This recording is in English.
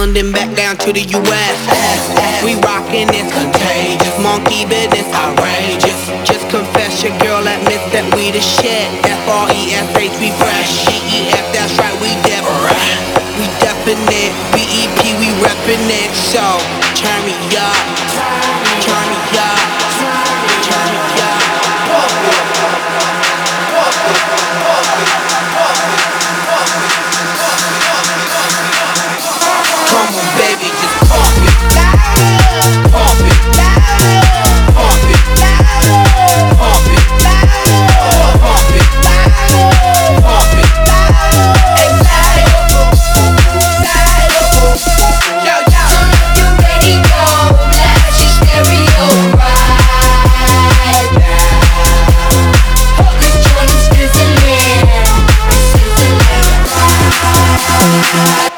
England and back down to the US. We rockin' this contagious, monkey business outrageous. Just confess your girl admits that we the shit. F-R-E-S-H, we fresh. G-E-F, that's right, we different. We definite, B-E-P, we reppin' it. So, turn me up, turn me up, turn me up. Come on, baby, just pump it, pump it, pump it, pump it, pump it, pump it. Hey, yo, yo, You ready, go blast your stereo right now. This joint is sizzling, sizzling.